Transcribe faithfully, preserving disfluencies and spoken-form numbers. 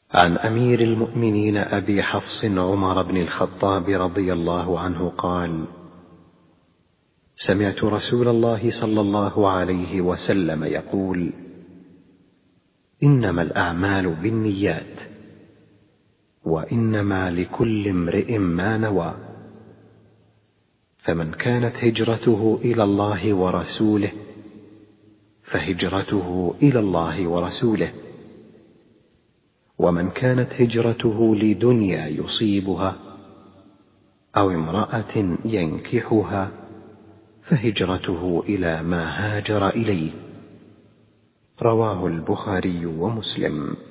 عن أمير المؤمنين أبي حفص عمر بن الخطاب رضي الله عنه قال: سمعت رسول الله صلى الله عليه وسلم يقول: إنما الأعمال بالنيات، وإنما لكل امرئ ما نوى، فمن كانت هجرته إلى الله ورسوله فهجرته إلى الله ورسوله، ومن كانت هجرته لدنيا يصيبها أو امرأة ينكحها فهجرته إلى ما هاجر إليه. رواه البخاري ومسلم.